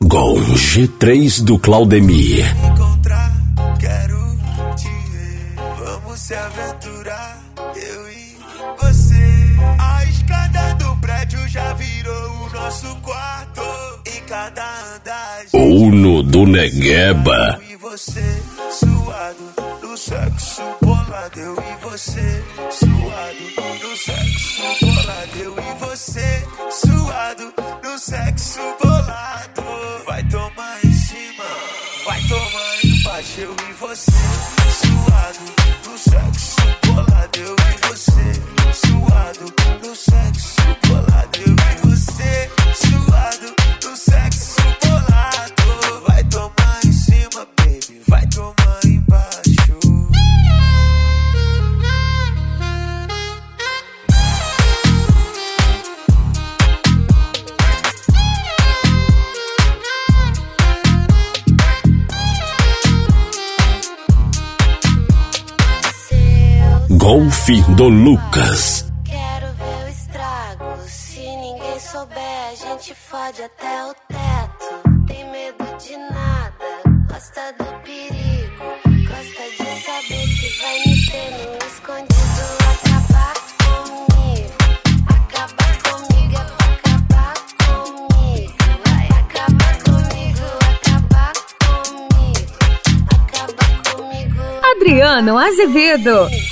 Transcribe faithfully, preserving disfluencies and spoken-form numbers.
Com G três do Claudemir. Encontrar, quero te ver. Vamos se aventurar, eu e você. A escada do prédio já virou o nosso quarto. Em cada andar. Uno do Negueba. Eu e você, suado no sexo bolado. Eu e você, suado no sexo bolado. Eu e você, suado no sexo bolado. Vai tomar em cima, vai tomar embaixo. Eu e você, suado no sexo bolado. Eu e você, suado no sexo bolado. Eu e você, suado no sexo bolado. Vai tomar em cima, baby, vai tomar embaixo. Golfe do Lucas. Quero ver o estrago. Se ninguém souber, a gente fode até o teto. Tem medo de nada, gosta do perigo. Gosta de saber que vai me ter no escondido. Acabar comigo, acabar comigo é pra acabar comigo. Vai acabar comigo, acabar comigo, acabar comigo. Adriano Azevedo.